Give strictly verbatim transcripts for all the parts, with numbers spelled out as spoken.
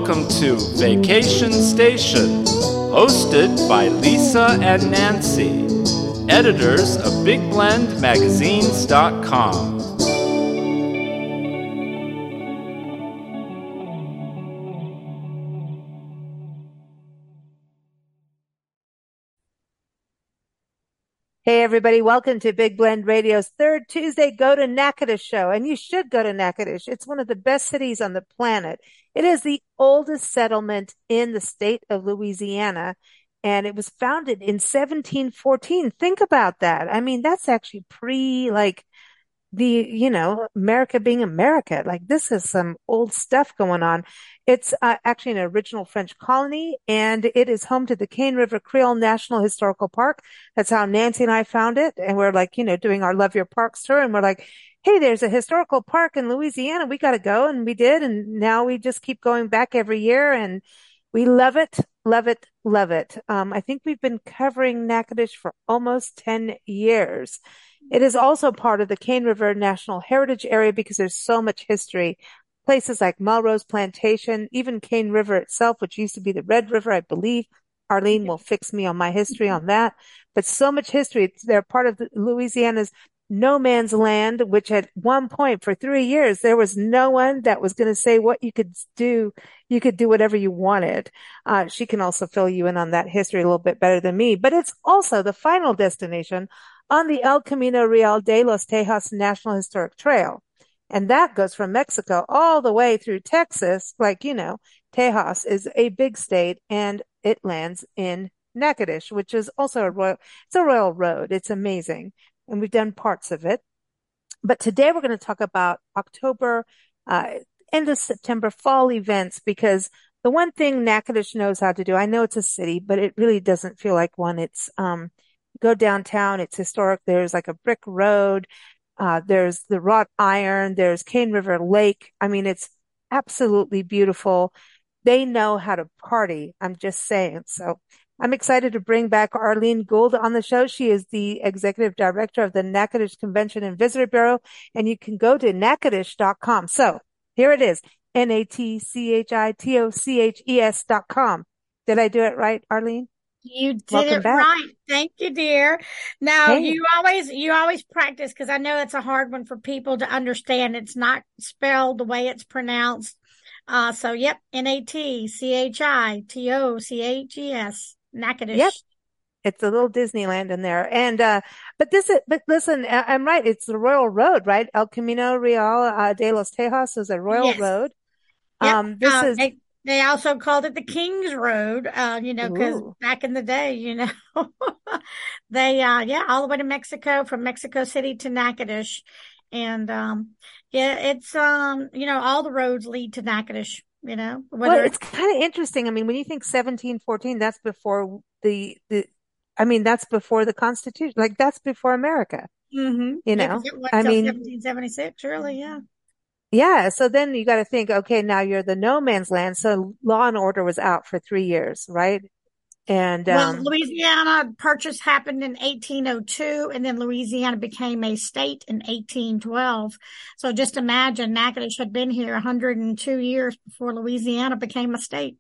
Welcome to Vacation Station, hosted by Lisa and Nancy, editors of Big Blend Magazines dot com. Hey everybody, welcome to Big Blend Radio's third Tuesday Go to Natchitoches show. And you should go to Natchitoches. It's one of the best cities on the planet. It is the oldest settlement in the state of Louisiana, and it was founded in seventeen fourteen. Think about that. I mean, that's actually pre, like, the, you know, America being America. Like, this is some old stuff going on. It's uh, actually an original French colony, and it is home to the Cane River Creole National Historical Park. That's how Nancy and I found it. And we're like, you know, doing our Love Your Parks tour, and we're like, hey, there's a historical park in Louisiana. We got to go. And we did. And now we just keep going back every year, and we love it, love it, love it. Um, I think we've been covering Natchitoches for almost ten years. It is also part of the Cane River National Heritage Area because there's so much history. Places like Melrose Plantation, even Cane River itself, which used to be the Red River, I believe. Arlene will fix me on my history on that. But so much history. They're part of the, Louisiana's no man's land, which at one point for three years, there was no one that was going to say what you could do. You could do whatever you wanted. Uh, she can also fill you in on that history a little bit better than me. But it's also the final destination on the El Camino Real de los Tejas National Historic Trail. And that goes from Mexico all the way through Texas. Like, you know, Tejas is a big state, and it lands in Natchitoches, which is also a royal, it's a royal road. It's amazing. And we've done parts of it. But today we're going to talk about October, uh, end of September fall events, because the one thing Natchitoches knows how to do, I know it's a city, but it really doesn't feel like one. It's, um, go downtown. It's historic. There's like a brick road. Uh, there's the wrought iron. There's Cane River Lake. I mean, it's absolutely beautiful. They know how to party. I'm just saying. So I'm excited to bring back Arlene Gould on the show. She is the executive director of the Natchitoches Convention and Visitor Bureau, and you can go to Natchitoches dot com. So here it is. N A T C H I T O C H E S dot com. Did I do it right, Arlene? You did Welcome it back. right. Thank you, dear. Now, Hey. you always, you always practice, because I know it's a hard one for people to understand. It's not spelled the way it's pronounced. Uh, so yep, N A T C H I T O C H E S, Natchitoches. Yep. It's a little Disneyland in there. And, uh, but this is, but listen, I- I'm right. It's the Royal Road, right? El Camino Real uh, de los Tejas is a Royal Yes. Road. Yep. Um, this Uh, is, they, they also called it the King's Road, uh, you know, because ooh. back in the day, you know, they, uh, yeah, all the way to Mexico, from Mexico City to Natchitoches. And, um, yeah, it's, um, you know, all the roads lead to Natchitoches, you know, Well, whether it's kind of interesting. I mean, when you think seventeen fourteen, that's before the, the, I mean, that's before the Constitution. Like, that's before America, mm-hmm. you Yeah, 'cause know? it went I till mean, seventeen seventy-six, really, yeah. yeah. So then you got to think, okay, now you're the no man's land. So law and order was out for three years, right? And, Well, um, Louisiana purchase happened in eighteen oh two, and then Louisiana became a state in eighteen twelve. So just imagine, Natchitoches had been here one hundred two years before Louisiana became a state.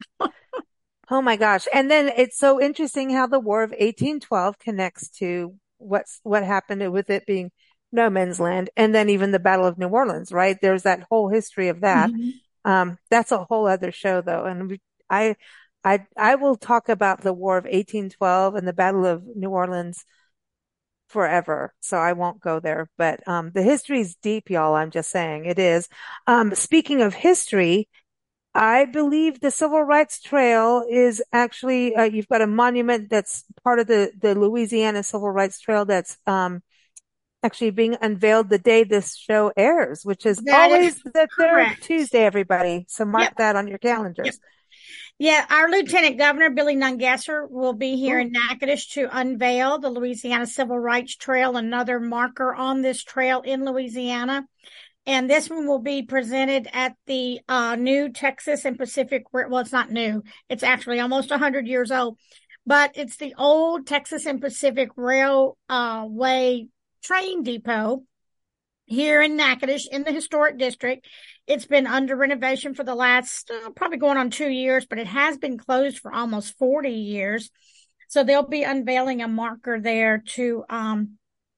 oh my gosh. And then it's so interesting how the War of eighteen twelve connects to what's, what happened with it being no man's land. And then even the Battle of New Orleans, right? There's that whole history of that. Mhm. Um, that's a whole other show though. And we, I, I, I will talk about the War of eighteen twelve and the Battle of New Orleans forever. So I won't go there, but, um, the history is deep, y'all. I'm just saying it is. Um, speaking of history, I believe the Civil Rights Trail is actually, uh, you've got a monument that's part of the, the Louisiana Civil Rights Trail that's, um, actually being unveiled the day this show airs, which is That is always the third correct. Tuesday, everybody. So mark Yep. that on your Yep. calendars. Yeah, our Lieutenant Governor, Billy Nungesser, will be here Ooh. in Natchitoches to unveil the Louisiana Civil Rights Trail, another marker on this trail in Louisiana. And this one will be presented at the uh, new Texas and Pacific, well, it's not new. It's actually almost one hundred years old. But it's the old Texas and Pacific Railway train depot. here in Natchitoches in the historic district. It's been under renovation for the last uh, probably going on two years, but it has been closed for almost forty years. So they'll be unveiling a marker there to, um,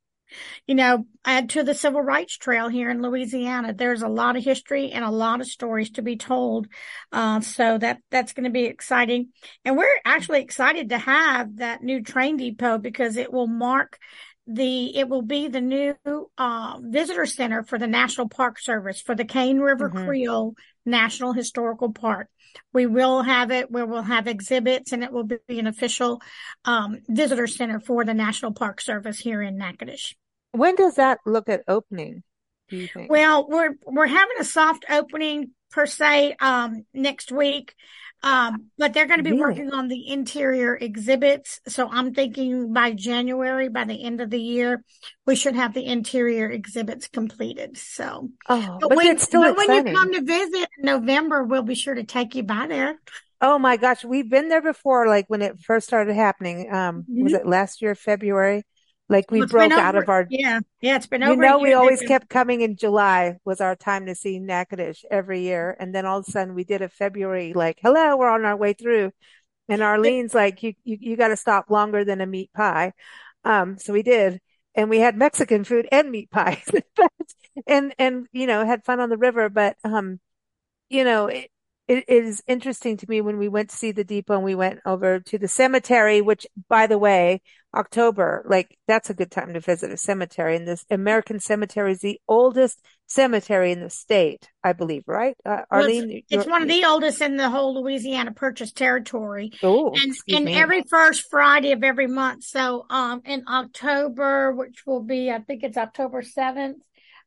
you know, add to the Civil Rights Trail here in Louisiana. There's a lot of history and a lot of stories to be told. Uh, so that, that's going to be exciting. And we're actually excited to have that new train depot because it will mark the, it will be the new, uh, visitor center for the National Park Service for the Cane River Mm-hmm. Creole National Historical Park. We will have it where we'll have exhibits and it will be an official, um, visitor center for the National Park Service here in Natchitoches. When does that look at opening, do you think? Well, we're, we're having a soft opening per se, um, next week. Um, but they're going to be Really? working on the interior exhibits. So I'm thinking by January, by the end of the year, we should have the interior exhibits completed. So, Oh, but but when, it's still but when you exciting. come to visit in November, we'll be sure to take you by there. Oh my gosh, we've been there before, like when it first started happening. Um, was Mhm. it last year, February? Like we Well, it's been broke out over, of our, yeah, yeah, it's been you over a know, we year. always They've been, kept coming in July was our time to see Natchitoches every year. And then all of a sudden we did a February, like, hello, we're on our way through. And Arlene's like, you, you, you got to stop longer than a meat pie. Um, so we did. And we had Mexican food and meat pies, but, and, and, you know, had fun on the river. But, um, you know, it, it is interesting to me when we went to see the depot and we went over to the cemetery, which, by the way, October, like that's a good time to visit a cemetery. And this American Cemetery is the oldest cemetery in the state, I believe, right? Uh, well, it's, Arlene, it's you're, one of the oldest in the whole Louisiana Purchase territory. oh, And, excuse and me. every first Friday of every month. So, um, in October, which will be, I think it's October seventh,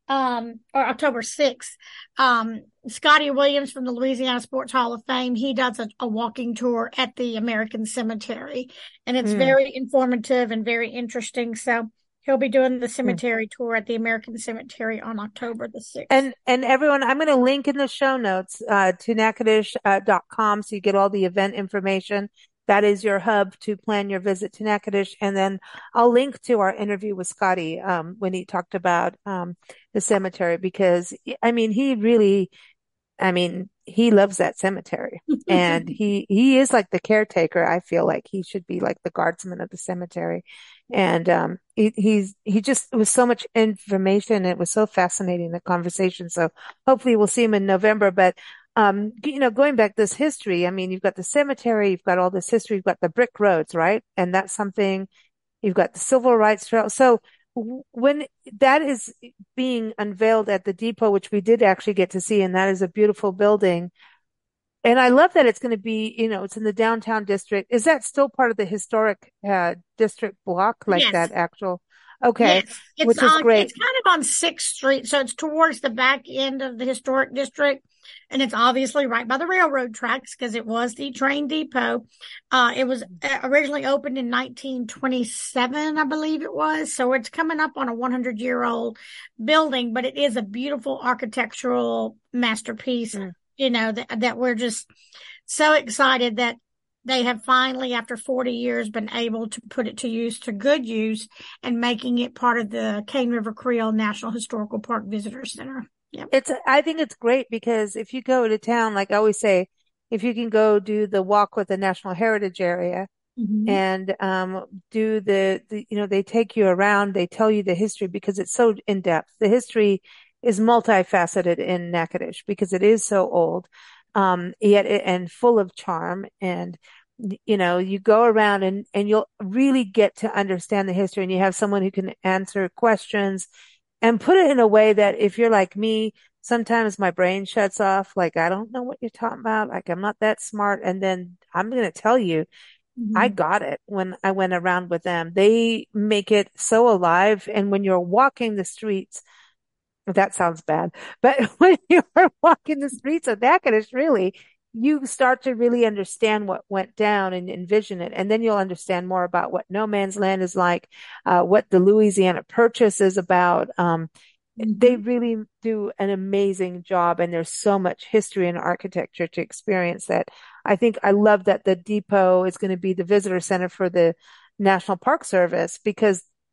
um, or October sixth, um, Scotty Williams from the Louisiana Sports Hall of Fame, he does a, a walking tour at the American Cemetery, and it's Mm. very informative and very interesting. So he'll be doing the cemetery tour at the American Cemetery on October the sixth. And and everyone, I'm going to link in the show notes uh, to natchitoches dot com so you get all the event information. That is your hub to plan your visit to Natchitoches. And then I'll link to our interview with Scotty um, when he talked about um, the cemetery because, I mean, he really, I mean, he loves that cemetery. And he he is like the caretaker. I feel like he should be like the guardsman of the cemetery. And um, he he's he just, it was so much information. It was so fascinating, the conversation. So hopefully we'll see him in November. But um, you know, going back this history, I mean, you've got the cemetery, you've got all this history, you've got the brick roads, right? And that's something, you've got the Civil Rights Trail. So w- when that is being unveiled at the depot, which we did actually get to see, and that is a beautiful building. And I love that it's going to be, you know, it's in the downtown district. Is that still part of the historic uh, district block, like Yes. that actual? Okay, Yes, it's which is on, great. it's kind of on Sixth Street, so it's towards the back end of the historic district, and it's obviously right by the railroad tracks because it was the train depot. Uh, it was uh, originally opened in nineteen twenty-seven, I believe it was. So it's coming up on a one hundred year old building, but it is a beautiful architectural masterpiece, Mm. you know, that, that we're just so excited that they have finally, after forty years, been able to put it to use, to good use, and making it part of the Cane River Creole National Historical Park Visitor Center. Yep. It's, I think it's great because if you go to town, like I always say, if you can go do the walk with the National Heritage Area Mhm. and um, do the, the, you know, they take you around, they tell you the history because it's so in depth. The history is multifaceted in Natchitoches because it is so old, um, yet it, and full of charm. And you know, you go around and and you'll really get to understand the history, and you have someone who can answer questions and put it in a way that if you're like me, sometimes my brain shuts off. Like, I don't know what you're talking about. Like, I'm not that smart. And then I'm going to tell you, I Mhm. got it when I went around with them. They make it so alive. And when you're walking the streets, that sounds bad, but when you're walking the streets of Natchitoches, really, you start to really understand what went down and envision it. And then you'll understand more about what no man's land is like, uh, what the Louisiana Purchase is about. Um, they Mhm. really do an amazing job, and there's so much history and architecture to experience that. I think I love that the depot is going to be the visitor center for the National Park Service because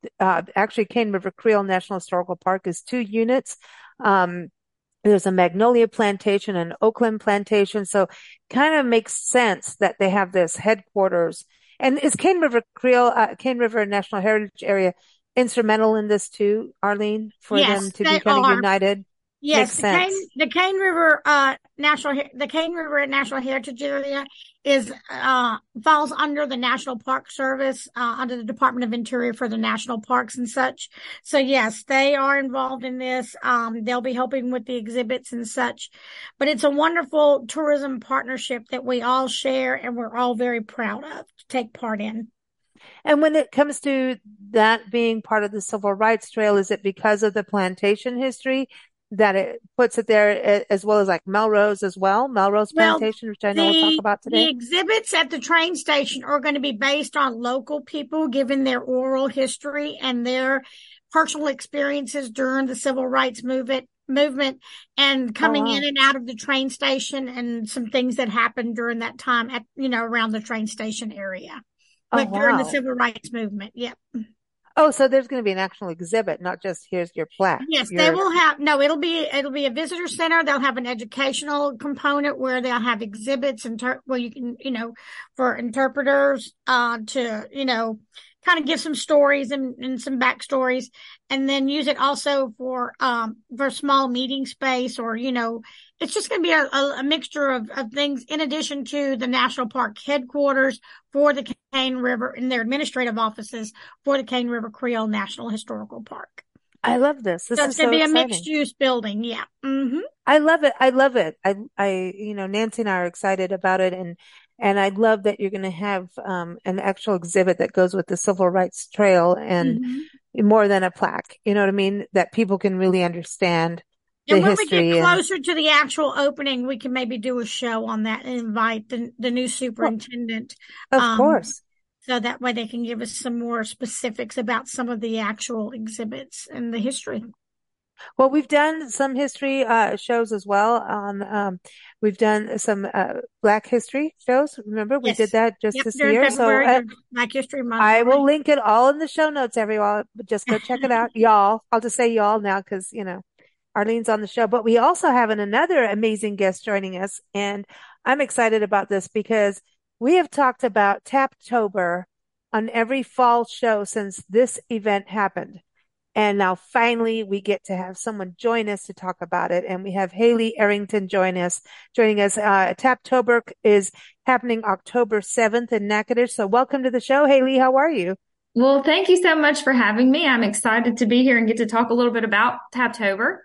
uh, actually Cane River Creole National Historical Park is two units. Um, there's a magnolia plantation and Oakland plantation. So kind of makes sense that they have this headquarters. And is Cane River Creole, uh, Cane River National Heritage Area instrumental in this too, Arlene, for Yes, them to they be kind are. of united? Yes, Makes the sense. Cane, the Cane River, uh, National, the Cane River National Heritage Area is, uh, falls under the National Park Service, uh, under the Department of Interior for the national parks and such. So yes, they are involved in this. Um, they'll be helping with the exhibits and such, but it's a wonderful tourism partnership that we all share and we're all very proud of to take part in. And when it comes to that being part of the Civil Rights Trail, is it because of the plantation history that it puts it there, as well as like Melrose as well? Melrose Well, Plantation, which I know we'll talk the, about the today. exhibits at the train station are going to be based on local people, given their oral history and their personal experiences during the civil rights movement, movement and coming Oh, wow. in and out of the train station and some things that happened during that time at, you know, around the train station area. Oh, But during the wow. civil rights movement, yep. Oh, so there's going to be an actual exhibit, not just here's your plaque. Yes, they Your, will have, no, it'll be, it'll be a visitor center. They'll have an educational component where they'll have exhibits and where you can, you know, for interpreters, uh, to, you know, kind of give some stories and, and some backstories, and then use it also for, um, for small meeting space, or, you know, it's just going to be a, a, a mixture of, of things in addition to the national park headquarters for the Cane River and their administrative offices for the Cane River Creole National Historical Park. I love this. This So is it's going so to be a exciting. mixed use building. Yeah. Mm-hmm. I love it. I love it. I, I, you know, Nancy and I are excited about it. And, and I love that you're going to have, um, an actual exhibit that goes with the Civil Rights Trail and Mm-hmm. more than a plaque. You know what I mean? That people can really understand the And when we history. get And, closer to the actual opening, we can maybe do a show on that and invite the, the new well, superintendent. of Um, course. so that way they can give us some more specifics about some of the actual exhibits and the history. Well, we've done some history, uh, shows as well on, um, we've done some, uh, Black history shows. Remember, we did Yes. that just Yep. this During year. So, February, uh, during Black History Month. I Right. will link it all in the show notes, everyone. But just go check it out. Y'all. I'll just say y'all now because, you know, Arlene's on the show. But we also have an, another amazing guest joining us. And I'm excited about this because we have talked about Taptober on every fall show since this event happened. And now finally we get to have someone join us to talk about it. And we have Haley Arrington join us, joining us. Uh, Taptober is happening October seventh in Natchitoches. So welcome to the show, Haley. How are you? Well, thank you so much for having me. I'm excited to be here and get to talk a little bit about Taptober.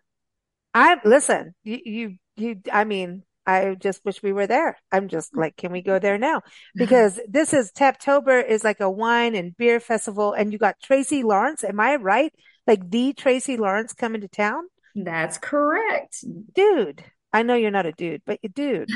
I listen, you, you, you, I mean, I just wish we were there. I'm just like, can we go there now? Because this is Taptober is like a wine and beer festival, and you got Tracy Lawrence. Am I right? Like the Tracy Lawrence coming to town? That's correct. Dude, I know you're not a dude, but you dude,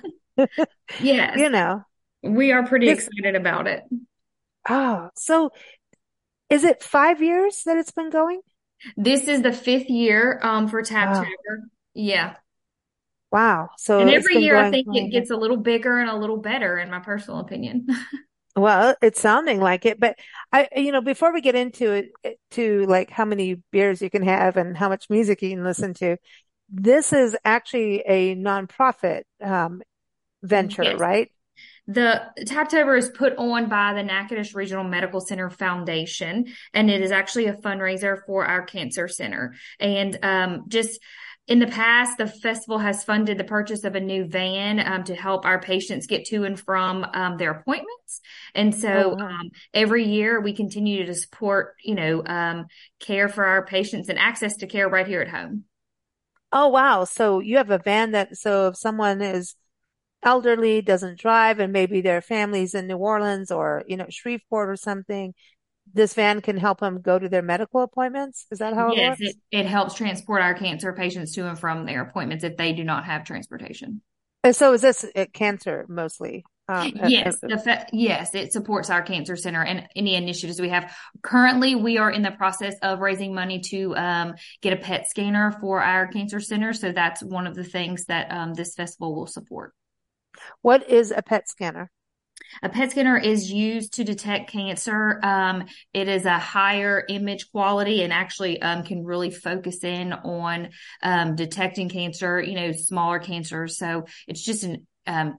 Yes, you know, we are pretty this, excited about it. oh, so is it five years that it's been going? This is the fifth year um, for Wow. Taptober. Yeah. Wow. So And it's every been year I going think for it gets a little bigger and a little better, in my personal opinion. Well, it's sounding like it, but I, you know, before we get into it, it- to like how many beers you can have and how much music you can listen to, this is actually a nonprofit, um, venture, Yes. right? The Taptober is put on by the Natchitoches Regional Medical Center Foundation, and it is actually a fundraiser for our cancer center. And um, just in the past, the festival has funded the purchase of a new van um, to help our patients get to and from um, their appointments. And Oh, so wow. um, every year we continue to support, you know, um, care for our patients and access to care right here at home. Oh, wow. So you have a van that, so if someone is elderly, doesn't drive, and maybe their family's in New Orleans or, you know, Shreveport or something, this van can help them go to their medical appointments. Is that how it Yes, works? it, it helps transport our cancer patients to and from their appointments if they do not have transportation. And so is this uh, cancer mostly? Um, uh, uh, Yes, the fe- yes, it supports our cancer center and any initiatives we have. Currently, we are in the process of raising money to um, get a P E T scanner for our cancer center. So that's one of the things that um, this festival will support. what is a P E T scanner? A P E T scanner is used to detect cancer. Um, it is a higher image quality and actually um, can really focus in on um, detecting cancer, you know, smaller cancers. So it's just an um,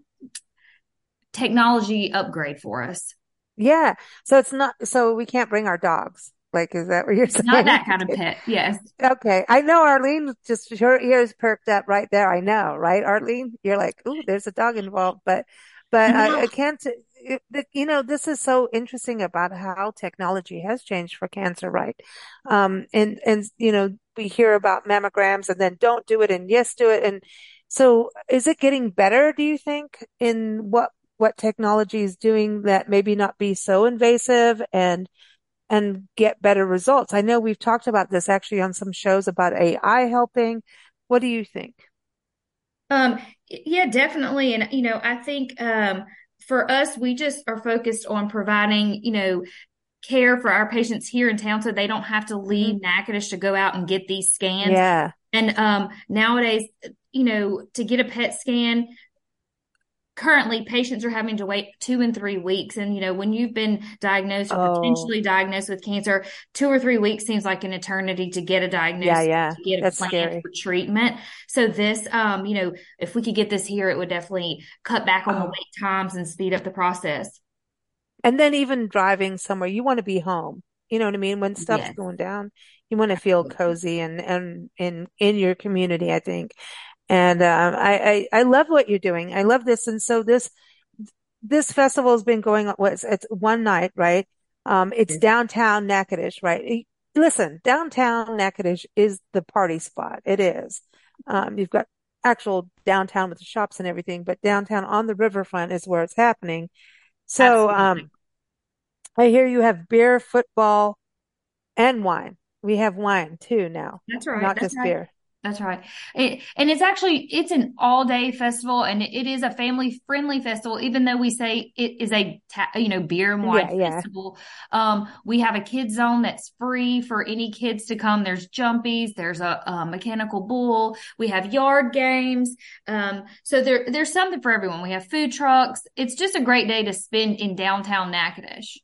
technology upgrade for us. Yeah. So it's not, so we can't bring our dogs. Like, is that what you're saying? Not that kind of pet. Yes. Okay. I know Arlene just, her ears perked up right there. I know, right, Arlene? You're like, ooh, there's a dog involved. But, but I, I can't, it, it, you know, this is so interesting about how technology has changed for cancer, right? Um, and, and, you know, we hear about mammograms and then don't do it and yes, do it. And so is it getting better, do you think, in what, what technology is doing that maybe not be so invasive and and get better results? I know we've talked about this actually on some shows about A I helping. What do you think? Um, yeah, definitely. And, you know, I think, um, for us, we just are focused on providing, you know, care for our patients here in town so they don't have to leave Mm-hmm. Natchitoches to go out and get these scans. Yeah. And, um, nowadays, you know, to get a P E T scan, currently patients are having to wait two and three weeks. And, you know, when you've been diagnosed or Oh, potentially diagnosed with cancer, two or three weeks seems like an eternity to get a yeah, diagnosis, yeah. to get a That's plan scary. for treatment. So this, um, you know, if we could get this here, it would definitely cut back on the Oh, wait times and speed up the process. and then even driving somewhere, you want to be home. You know what I mean? When stuff's Yes, going down, you want to feel absolutely. cozy and, and in, in your community, I think. And, um, I, I, I love what you're doing. I love this. And so this, this festival has been going on, what's it's one night, right? Um, it's Yes. downtown Natchitoches, right? E- Listen, downtown Natchitoches is the party spot. It is. Um, you've got actual downtown with the shops and everything, but downtown on the riverfront is where it's happening. So, Absolutely. um, I hear you have beer, football, and wine. We have wine too now, That's right. not That's just right. beer. That's right. It, and it's actually, it's an all day festival and it is a family friendly festival, even though we say it is a, ta- you know, beer and wine Yeah, yeah. festival. Um, we have a kids zone that's free for any kids to come. There's jumpies. There's a, a mechanical bull. We have yard games. Um, so there, there's something for everyone. We have food trucks. It's just a great day to spend in downtown Natchitoches.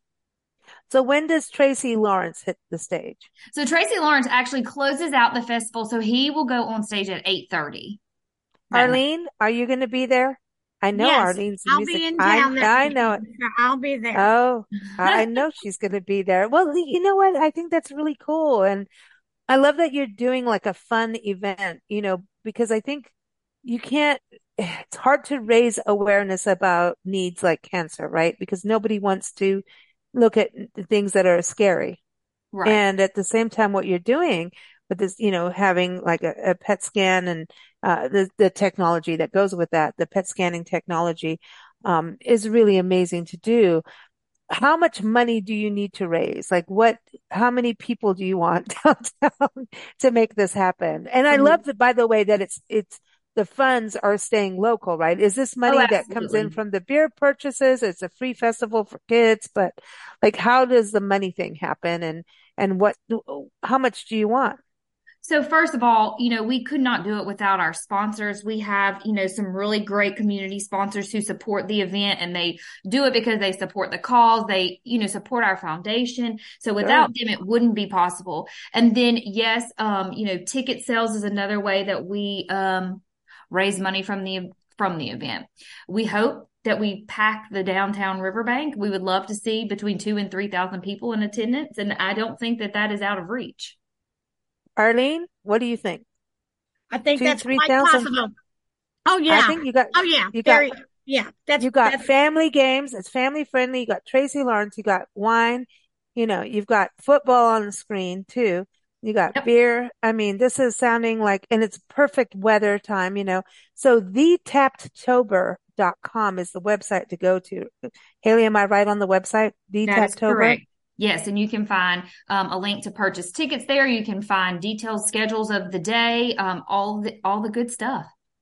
So when does Tracy Lawrence hit the stage? So Tracy Lawrence actually closes out the festival. So he will go on stage at eight thirty that night. Arlene, are you going to be there? I know Yes, Arlene's I'll music. be in I town that I know it. weekend, so I'll be there. Oh, I I know she's going to be there. Well, you know what? I think that's really cool. And I love that you're doing like a fun event, you know, because I think you can't, it's hard to raise awareness about needs like cancer, right? Because nobody wants to look at the things that are scary. Right. And at the same time, what you're doing with this, you know, having like a, a P E T scan and uh, the the technology that goes with that, the P E T scanning technology, um, is really amazing to do. How much money do you need to raise? Like what, how many people do you want downtown to make this happen? And I love that, by the way, that it's, it's, the funds are staying local, right? Is this Oh, money that comes in absolutely. from the beer purchases? It's a free festival for kids, but like, how does the money thing happen? And, and what, how much do you want? So first of all, you know, we could not do it without our sponsors. We have, you know, some really great community sponsors who support the event and they do it because they support the cause. They, you know, support our foundation. So Sure. without them, it wouldn't be possible. And then yes, um, you know, ticket sales is another way that we, um, raise money from the, from the event. We hope that we pack the downtown riverbank. We would love to see between two and three thousand people in attendance. And I don't think that that is out of reach. Arlene, what do you think? I think Two, that's three quite thousand? possible. Oh I yeah. think you got, Oh yeah. you got Very, yeah. That's, You got that's, family games. It's family friendly. You got Tracy Lawrence. You got wine. You know, you've got football on the screen too. You got Yep. beer. I mean, this is sounding like, and it's perfect weather time, you know. So the tapped tober dot com is the website to go to. Haley, am I right on the website? That is the tapped tober? correct. Yes, and you can find um, a link to purchase tickets there. You can find detailed schedules of the day, um, all the all the good stuff.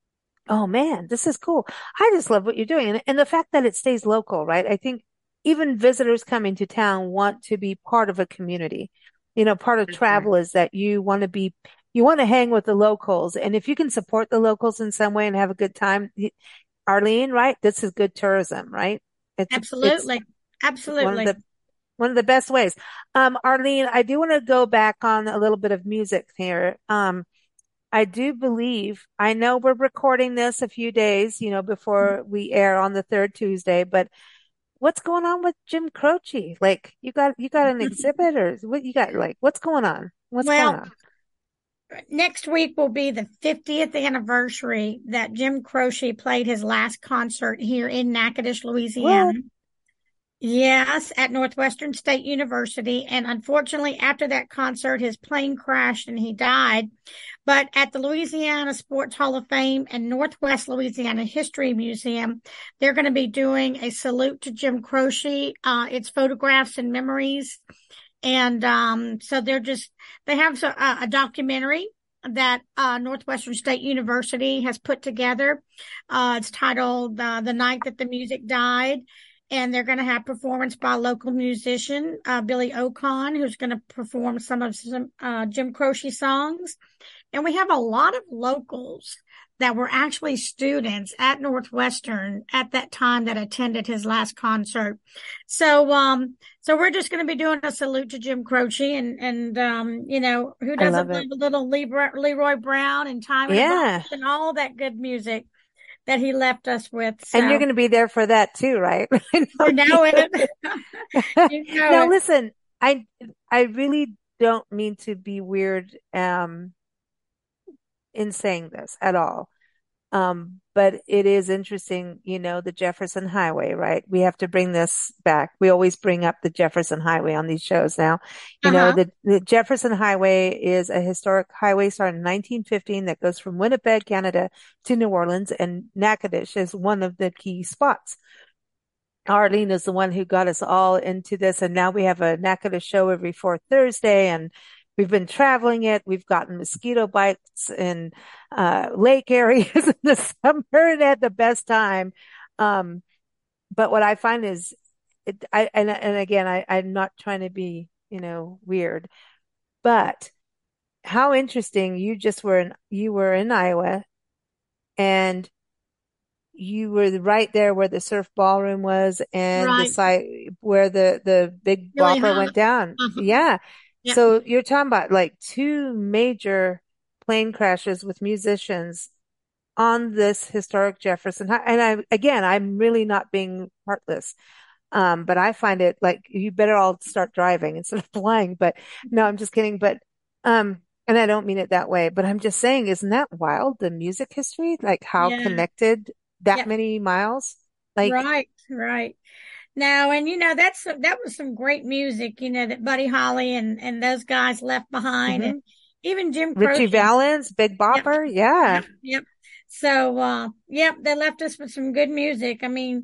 Oh man, this is cool. I just love what you're doing. And, and the fact that it stays local, right? I think even visitors coming to town want to be part of a community. You know, part of That's right. travel is that you want to be, you want to hang with the locals. And if you can support the locals in some way and have a good time, y- Arlene, right? This is good tourism, right? It's, Absolutely. it's Absolutely. one of the, one of the best ways. Um, Arlene, I do want to go back on a little bit of music here. Um, I do believe, I know we're recording this a few days, you know, before we air on the third Tuesday, but what's going on with Jim Croce? Like, you got, you got an exhibit or what you got? Like, what's going on? What's Well, going on? next week will be the fiftieth anniversary that Jim Croce played his last concert here in Natchitoches, Louisiana. What? Yes, at Northwestern State University. And unfortunately, after that concert, his plane crashed and he died. But at the Louisiana Sports Hall of Fame and Northwest Louisiana History Museum, they're going to be doing a salute to Jim Croce. Uh, it's photographs and memories. And um, so they're just, they have a, a documentary that uh, Northwestern State University has put together. Uh, it's titled uh, The Night That the Music Died. And they're going to have performance by a local musician, uh, Billy Ocon, who's going to perform some of some uh, Jim Croce songs. And we have a lot of locals that were actually students at Northwestern at that time that attended his last concert. So, um, so we're just going to be doing a salute to Jim Croce and, and, um, you know, who doesn't love, love a little Leroy, Leroy Brown and Time yeah. and all that good music that he left us with. So. And you're going to be there for that too, right? I know you know it. you know now, it. listen, I, I really don't mean to be weird, um, in saying this at all. Um, but it is interesting, you know, the Jefferson Highway, right? We have to bring this back. We always bring up the Jefferson Highway on these shows now. You uh-huh. know, the, the Jefferson Highway is a historic highway started in nineteen fifteen that goes from Winnipeg, Canada to New Orleans, and Natchitoches is one of the key spots. Arlene is the one who got us all into this. And now we have a Natchitoches show every fourth Thursday, and we've been traveling it. We've gotten mosquito bites in uh, lake areas in the summer and had the best time. Um, but what I find is, it, I and, and again, I, I'm not trying to be, you know, weird, but how interesting you just were in, you were in Iowa, and you were right there where the surf ballroom was, and right. the site where the the big really bopper hot. went down. Uh-huh. Yeah. Yep. So you're talking about like two major plane crashes with musicians on this historic Jefferson. And I, again, I'm really not being heartless. Um, but I find it like you better all start driving instead of flying. But no, I'm just kidding. But, um, and I don't mean it that way, but I'm just saying, isn't that wild? The music history, like how yeah. connected that yep. many miles? Like, right, right. No, and you know, that's, that was some great music, you know, that Buddy Holly and, and those guys left behind. Mm-hmm. And even Jim Croce. Richie Valens, Big Bopper. Yep. Yeah. Yep, yep. So, uh, yep, they left us with some good music. I mean,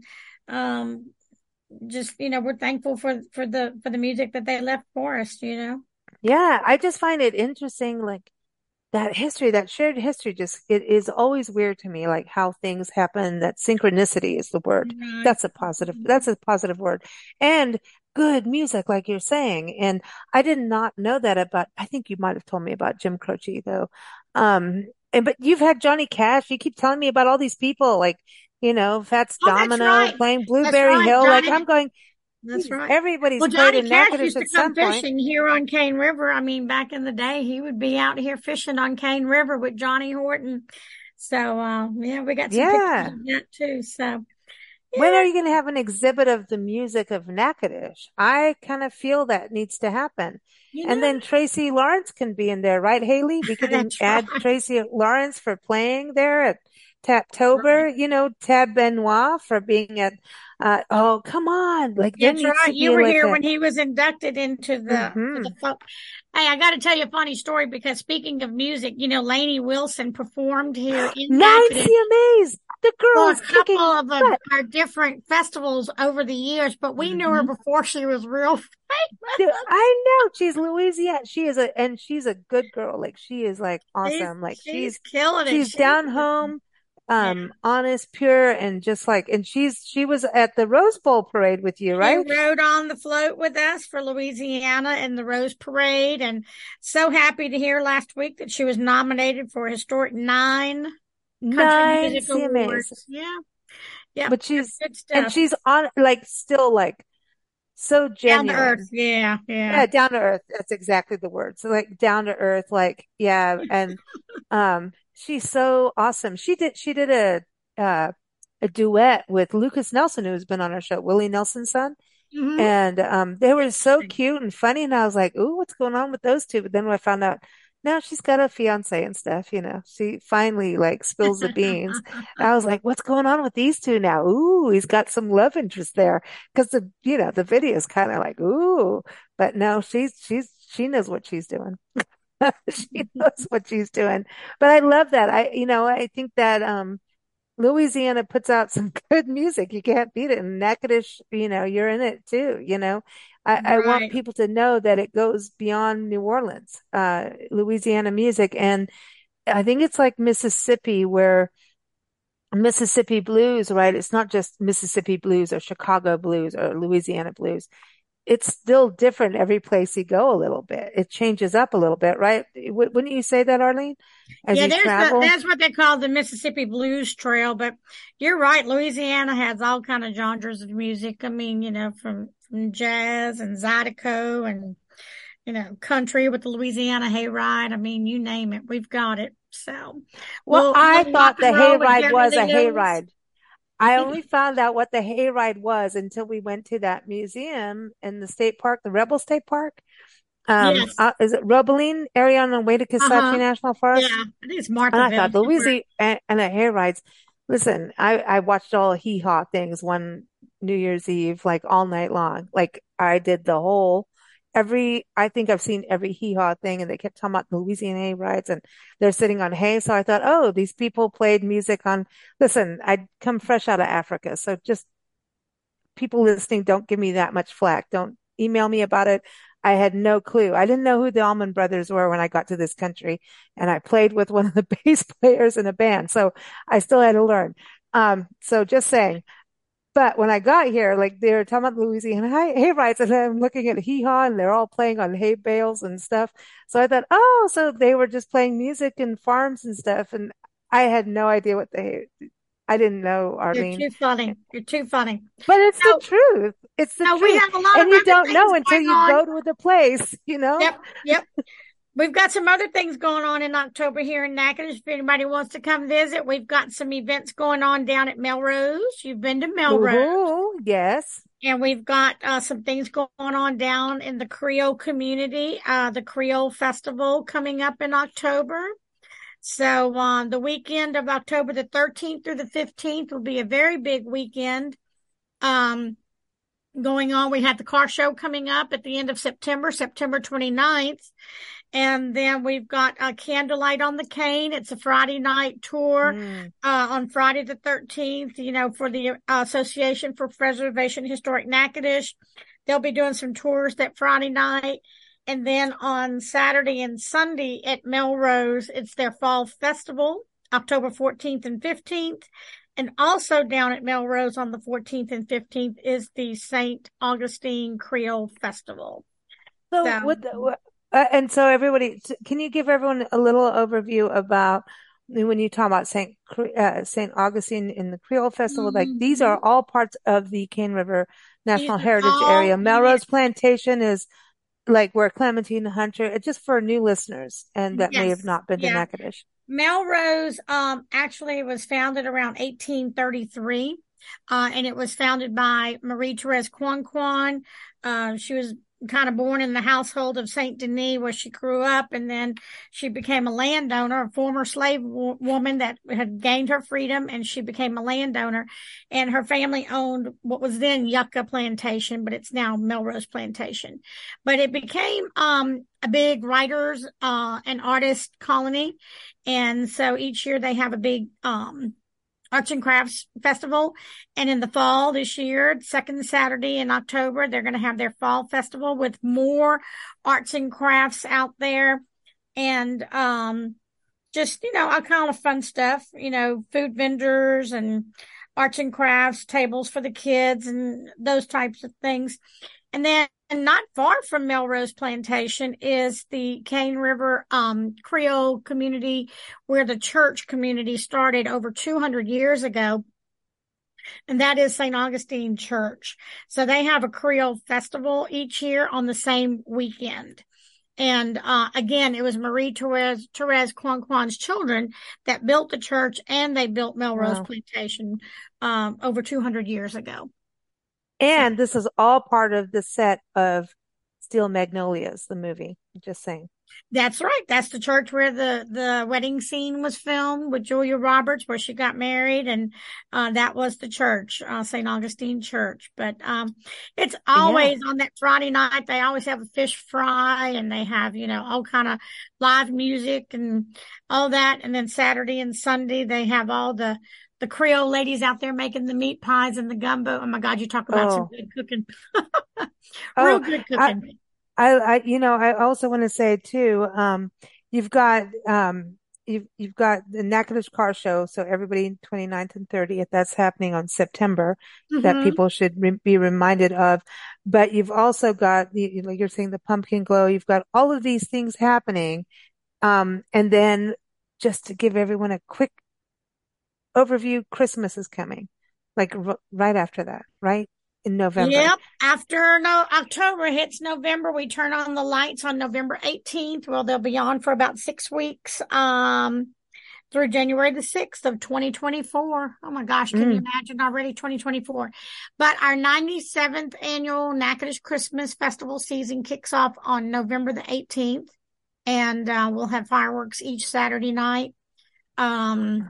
um, just, you know, we're thankful for, for the, for the music that they left for us, you know? Yeah. I just find it interesting, like, that history, that shared history, just, it is always weird to me, like how things happen. That synchronicity is the word. Mm-hmm. That's a positive, that's a positive word. And good music, like you're saying. And I did not know that about, I think you might have told me about Jim Croce though. Um, and, but you've had Johnny Cash. You keep telling me about all these people, like, you know, Fats oh, Domino right. playing Blueberry right, Hill. Johnny. Like I'm going, That's right. Everybody's well, played Johnny in Cash Natchitoches used to at some come fishing point. here on Cane River. I mean, back in the day, he would be out here fishing on Cane River with Johnny Horton. So, uh, yeah, we got some yeah. pictures of that too. So, yeah. When are you going to have an exhibit of the music of Natchitoches? I kind of feel that needs to happen. You know, and then Tracy Lawrence can be in there, right, Haley? We could add right. Tracy Lawrence for playing there at Taptober, right. you know, Tab Benoit for being at, uh, oh, come on. Like, that's there right. You were like here a... when he was inducted into the, mm-hmm. the folk. Hey, I got to tell you a funny story because speaking of music, you know, Lainey Wilson performed here in Nancy Amaze. The girl is kicking a couple of our different festivals over the years, but we mm-hmm. knew her before she was real famous. Dude, I know she's Louisiana. She is a, and she's a good girl. Like she is like awesome. She's, like she's, she's killing it. She's she's down home. Um, yeah. honest, pure, and just like, and she's, she was at the Rose Bowl parade with you, right? She rode on the float with us for Louisiana in the Rose Parade, and so happy to hear last week that she was nominated for a historic nine nine C M As. Yeah. Yeah. but she's, Good and stuff. she's on, like, still like so Down to earth. genuine. Yeah. Yeah. Yeah, down to earth. That's exactly the word. So like down to earth, like, yeah. And, um, she's so awesome. She did, she did a, uh, a duet with Lucas Nelson, who's been on our show, Willie Nelson's son. Mm-hmm. And, um, they were so cute and funny. And I was like, ooh, what's going on with those two? But then when I found out, now she's got a fiance and stuff, you know, she finally like spills the beans. And I was like, what's going on with these two now? Ooh, he's got some love interest there. Cause the, you know, the video is kind of like, ooh, but no, she's, she's, she knows what she's doing. She knows what she's doing. But I love that. I, you know, I think that, um, Louisiana puts out some good music. You can't beat it. And Natchitoches, you know, you're in it too, you know. I, I want Right. people to know that it goes beyond New Orleans, uh, Louisiana music. And I think it's like Mississippi, where Mississippi blues, right? It's not just Mississippi blues or Chicago blues or Louisiana blues. It's still different every place you go a little bit. It changes up a little bit, right? W- Wouldn't you say that, Arlene? As Yeah, you there's the, travel? that's what they call the Mississippi Blues Trail. But you're right, Louisiana has all kind of genres of music. I mean, you know, from, from jazz and Zydeco and, you know, country with the Louisiana Hayride. I mean, you name it, we've got it. So, Well, we'll, I we'll thought rock the and roll with hayride was a Beverly Hills. hayride. I only found out what the hayride was until we went to that museum in the state park, the Rebel State Park. Um, Yes. uh, is it Robeline area on the way to Kisatchie Uh-huh. National Forest? Yeah, I think it's And I Marthaville. thought somewhere. Louisiana and, and the hayrides. Listen, I, I watched all hee haw things one New Year's Eve, like all night long. Like I did the whole, every, I think I've seen every hee haw thing, and they kept talking about the Louisiana hayrides and they're sitting on hay. So I thought, oh, these people played music on, listen, I'd come fresh out of Africa. So just people listening, don't give me that much flack. Don't email me about it. I had no clue. I didn't know who the Allman Brothers were when I got to this country, and I played with one of the bass players in a band. So I still had to learn. Um, so just saying. But when I got here, like they were talking about Louisiana hay, hay rides, and I'm looking at hee haw, and they're all playing on hay bales and stuff. So I thought, oh, so they were just playing music in farms and stuff. And I had no idea what the hay, I didn't know, You're Arlene. too funny. You're too funny. But it's So, the truth. It's the so we truth. have a lot And of you other don't things know until going you on. go to the place, you know? Yep, yep. We've got some other things going on in October here in Natchitoches. If anybody wants to come visit, we've got some events going on down at Melrose. You've been to Melrose. Ooh, yes. And we've got uh, some things going on down in the Creole community, uh, the Creole Festival coming up in October. So um, the weekend of October the thirteenth through the fifteenth will be a very big weekend um, going on. We have the car show coming up at the end of September, September twenty-ninth. And then we've got a Candlelight on the Cane. It's a Friday night tour Mm. uh, on Friday the thirteenth, you know, for the uh, Association for Preservation Historic Natchitoches. They'll be doing some tours that Friday night. And then on Saturday and Sunday at Melrose, it's their fall festival, October fourteenth and fifteenth. And also down at Melrose on the fourteenth and fifteenth is the Saint Augustine Creole Festival. So, So- with the, uh, and so everybody, t- can you give everyone a little overview about when you talk about Saint Cre- uh, Saint Augustine in the Creole Festival? Like these are all parts of the Cane River National These are Heritage all- Area. Melrose Plantation is like where Clementine Hunter, it's just for new listeners and that may Yes. have not been to Yeah. Natchitoches. Melrose um actually was founded around eighteen thirty-three, uh, and it was founded by Marie Therese Quan Quan. Uh, she was kind of born in the household of Saint Denis where she grew up, and then she became a landowner, a former slave wo- woman that had gained her freedom, and she became a landowner. And her family owned what was then Yucca Plantation, but it's now Melrose Plantation. But it became um a big writers uh and artist colony. And so each year they have a big um arts and crafts festival. And in the fall this year, second Saturday in October, they're going to have their fall festival with more arts and crafts out there. And um just, you know, all kind of fun stuff, you know, food vendors and arts and crafts, tables for the kids and those types of things. And then not far from Melrose Plantation is the Cane River um, Creole community, where the church community started over two hundred years ago. and that is Saint Augustine Church. So they have a Creole festival each year on the same weekend. And uh, again, it was Marie Therese, Therese Quan Quan's children that built the church, and they built Melrose Wow. Plantation um, over two hundred years ago. And this is all part of the set of Steel Magnolias, the movie. Just saying. That's right. That's the church where the, the wedding scene was filmed with Julia Roberts, where she got married. And, uh, that was the church, uh, Saint Augustine Church. But, um, it's always yeah. on that Friday night. They always have a fish fry, and they have, you know, all kind of live music and all that. And then Saturday and Sunday, they have all the, the Creole ladies out there making the meat pies and the gumbo. Oh my God, you talk about oh. some good cooking. Real oh, good cooking. I- I, I, you know, I also want to say too, um, you've got, um, you've, you've got the Natchitoches Car Show. So everybody, twenty-ninth and thirtieth, that's happening on September, mm-hmm. that people should re- be reminded of. But you've also got, you, like you're saying, the Pumpkin Glow. You've got all of these things happening. Um, and then just to give everyone a quick overview, Christmas is coming, like r- right after that, right? In November. Yep. After no October hits November, we turn on the lights on November eighteenth. Well, they'll be on for about six weeks, um, through January the sixth of twenty twenty-four. Oh my gosh. Can mm. you imagine already twenty twenty-four? But our ninety-seventh annual Natchitoches Christmas Festival season kicks off on November the eighteenth, and, uh, we'll have fireworks each Saturday night. Um,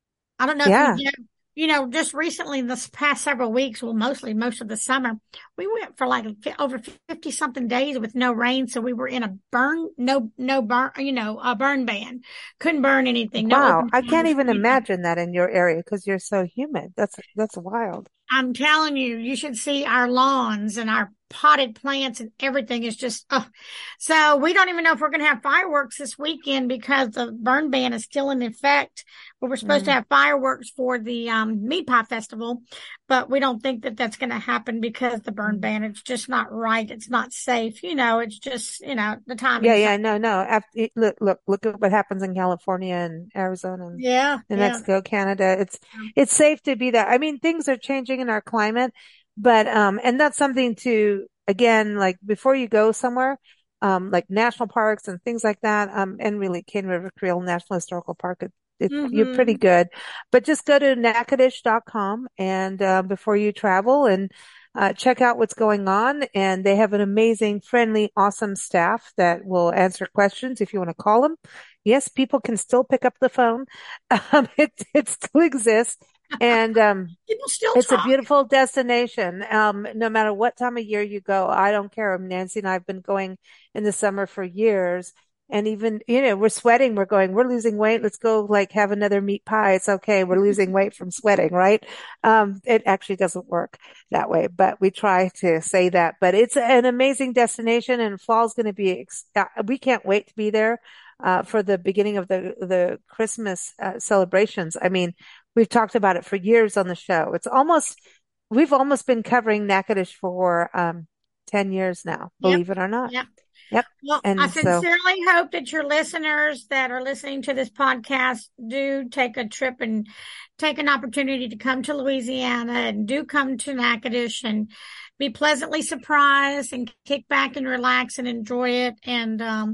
I don't know yeah. if you know, You know, just recently, this past several weeks, well, mostly most of the summer, we went for like over fifty something days with no rain. So we were in a burn, no, no burn, you know, a burn ban. Couldn't burn anything. Wow. No I can't even imagine that in your area because you're so humid. That's, that's wild. I'm telling you, you should see our lawns and our potted plants, and everything is just, oh. So we don't even know if we're going to have fireworks this weekend because the burn ban is still in effect. But we're supposed mm. to have fireworks for the um, Meat Pie Festival, but we don't think that that's going to happen because the burn ban, it's just not right. It's not safe. You know, it's just, you know, the time. Yeah, yeah, no, no. After, look, look, look at what happens in California and Arizona and yeah, New yeah. Mexico, Canada. It's, it's safe to be that. I mean, things are changing in our climate, but, um, and that's something to, again, like before you go somewhere, um, like national parks and things like that, um, and really Cane River Creole National Historical Park, it, it, mm-hmm. you're pretty good, but just go to Natchitoches dot com and, uh, before you travel and, uh, check out what's going on. And they have an amazing, friendly, awesome staff that will answer questions if you want to call them. Yes, people can still pick up the phone. Um, it, it still exists. And, um, people still it's talk. a beautiful destination. Um, no matter what time of year you go, I don't care. Nancy and I have been going in the summer for years. And even, you know, we're sweating. We're going, we're losing weight. Let's go like have another meat pie. It's okay. We're losing weight from sweating, right? Um, it actually doesn't work that way, but we try to say that, but it's an amazing destination, and fall's going to be, ex- we can't wait to be there, uh, for the beginning of the, the Christmas, uh, celebrations. I mean, we've talked about it for years on the show. It's almost, we've almost been covering Natchitoches for, um, ten years now, believe yep. it or not. Yep. Yep. Well, and I sincerely so, hope that your listeners that are listening to this podcast do take a trip and take an opportunity to come to Louisiana, and do come to Natchitoches and be pleasantly surprised and kick back and relax and enjoy it. And, um,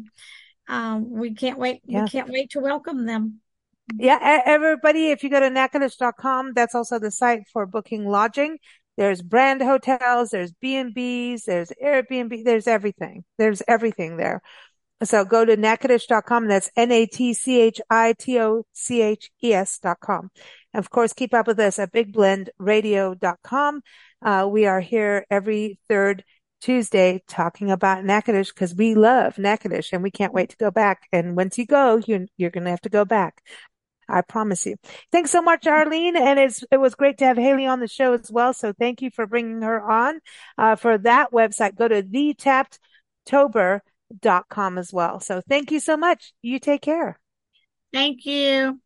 um, we can't wait. Yeah. We can't wait to welcome them. Yeah. Everybody, if you go to Natchitoches dot com, that's also the site for booking lodging. There's brand hotels, there's B and B's, there's Airbnb, there's everything. There's everything there. So go to Natchitoches dot com. That's N A T C H I T O C H E S dot com. And of course, keep up with us at big blend radio dot com. Uh, we are here every third Tuesday talking about Natchitoches because we love Natchitoches and we can't wait to go back. And once you go, you're, you're going to have to go back. I promise you. Thanks so much, Arlene. And it's, it was great to have Haley on the show as well. So thank you for bringing her on. Uh, for that website, go to the tapped tober dot com as well. So thank you so much. You take care. Thank you.